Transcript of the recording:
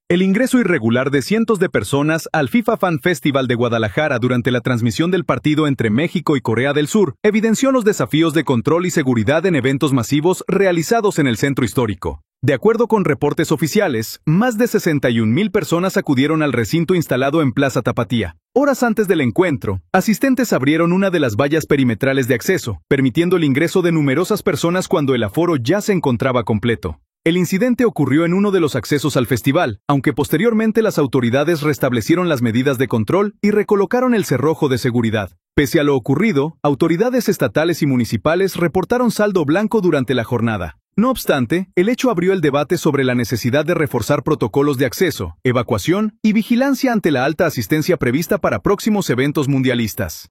El ingreso irregular de cientos de personas al FIFA Fan Festival de Guadalajara durante la transmisión del partido entre México y Corea del Sur evidenció los desafíos de control y seguridad en eventos masivos realizados en el centro histórico. De acuerdo con reportes oficiales, más de 61,000 personas acudieron al recinto instalado en Plaza Tapatía. Horas antes del encuentro, asistentes abrieron una de las vallas perimetrales de acceso, permitiendo el ingreso de numerosas personas cuando el aforo ya se encontraba completo. El incidente ocurrió en uno de los accesos al festival, aunque posteriormente las autoridades restablecieron las medidas de control y recolocaron el cerrojo de seguridad. Pese a lo ocurrido, autoridades estatales y municipales reportaron saldo blanco durante la jornada. No obstante, el hecho abrió el debate sobre la necesidad de reforzar protocolos de acceso, evacuación y vigilancia ante la alta asistencia prevista para próximos eventos mundialistas.